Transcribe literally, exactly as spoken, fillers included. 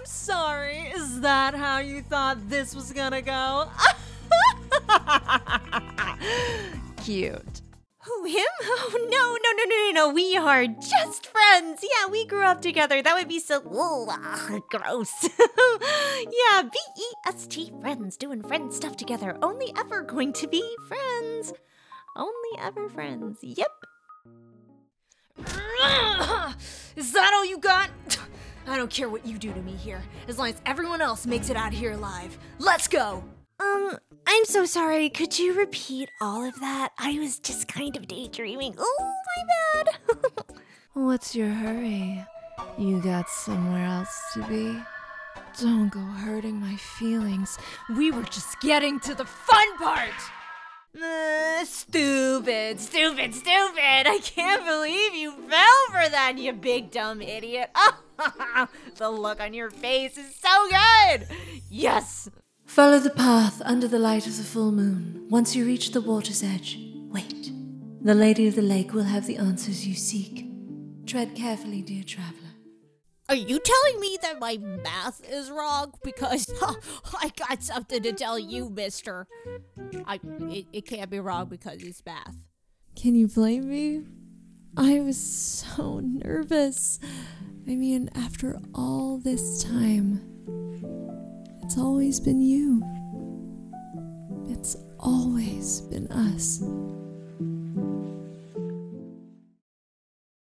I'm sorry. Is that how you thought this was gonna go? Cute. Who, him? Oh, no, no, no, no, no, no. We are just friends. Yeah, we grew up together. That would be so ooh, ah, gross. Yeah, B E S T, friends, doing friend stuff together. Only ever going to be friends. Only ever friends. Yep. Is that all you got? I don't care what you do to me here, as long as everyone else makes it out of here alive. Let's go! Um, I'm so sorry. Could you repeat all of that? I was just kind of daydreaming. Oh, my bad. What's your hurry? You got somewhere else to be? Don't go hurting my feelings. We were just getting to the fun part! Uh, stupid, stupid, stupid! I can't believe you fell for that, you big dumb idiot! The look on your face is so good! Yes! Follow the path under the light of the full moon. Once you reach the water's edge, wait. The Lady of the Lake will have the answers you seek. Tread carefully, dear traveler. Are you telling me that my math is wrong? Because huh, I got something to tell you, mister. I it, it can't be wrong because it's math. Can you blame me? I was so nervous. I mean, after all this time, it's always been you. It's always been us.